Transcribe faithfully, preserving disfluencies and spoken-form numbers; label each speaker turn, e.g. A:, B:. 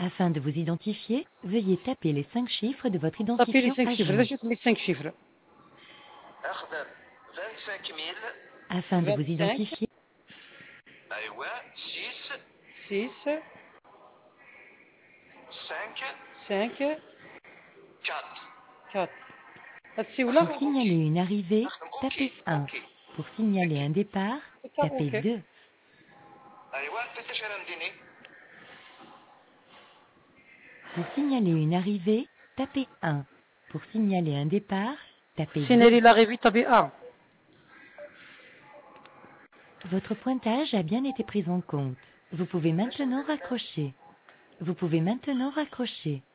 A: Afin de vous identifier, veuillez taper les cinq chiffres de votre
B: Tapez les
A: identifiant
B: cinq chiffres.
A: agent.
B: Là, les cinq chiffres.
C: أخذ vingt-cinq mille.
A: Afin de vous
B: vingt-cinq,
A: identifier,
C: أيوة six
B: six,
C: cinq
B: cinq,
C: quatre.
B: quatre. هادشي ولا؟
A: pour signaler une arrivée,
C: نخدم
A: tapez
C: أوكي
A: un.
C: أوكي.
A: Pour signaler un départ, tapez
B: اوكي.
A: deux.
C: أيوة قداش أنا مديني؟
A: Pour signaler une arrivée, tapez un. Pour signaler un départ, tapez deux.
B: سيناري l'arrivée تابي un.
A: Votre pointage a bien été pris en compte. Vous pouvez maintenant raccrocher. Vous pouvez maintenant raccrocher.